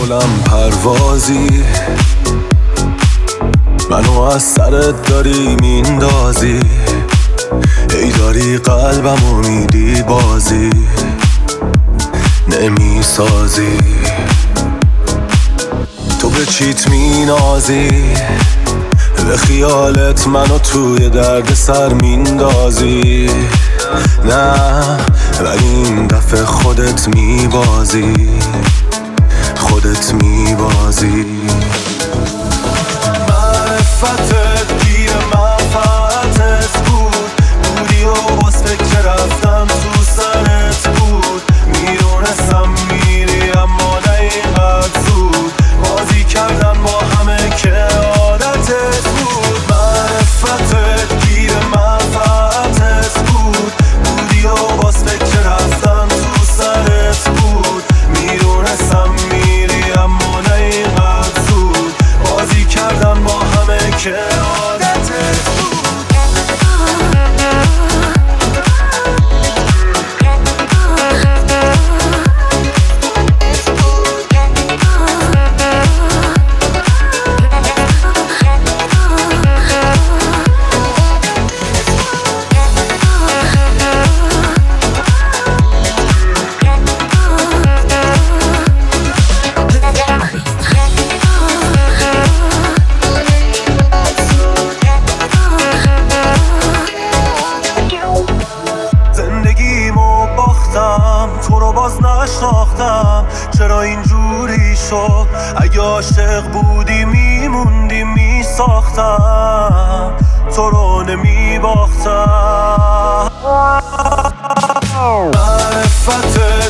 بلند پروازی، منو از سرت داری میندازی، ای داری قلبمو میدی بازی نمیسازی. تو به چیت مینازی، به خیالت منو توی درد سر میندازی. نه ولی این دفعه خودت میبازی، خودت میبازی. معرفتت گیر منفعتت بودی و باز فکر رفتن تو سرت بود. میدونستم میری اما نه اینقدر زود، بازی کردن با همه که عادتت بود. معرفتت گیر منفعتت بودی و باز فکر رفتن تو سرت بود. میدونستم میری اما نه اینقدر زود، بازی کردن با همه که عادتت بود. تو رو باز نشناختم، چرا اینجوری شد؟ اگه عاشق بودی میموندی میساختم، تو رو نمیباختم. معرفت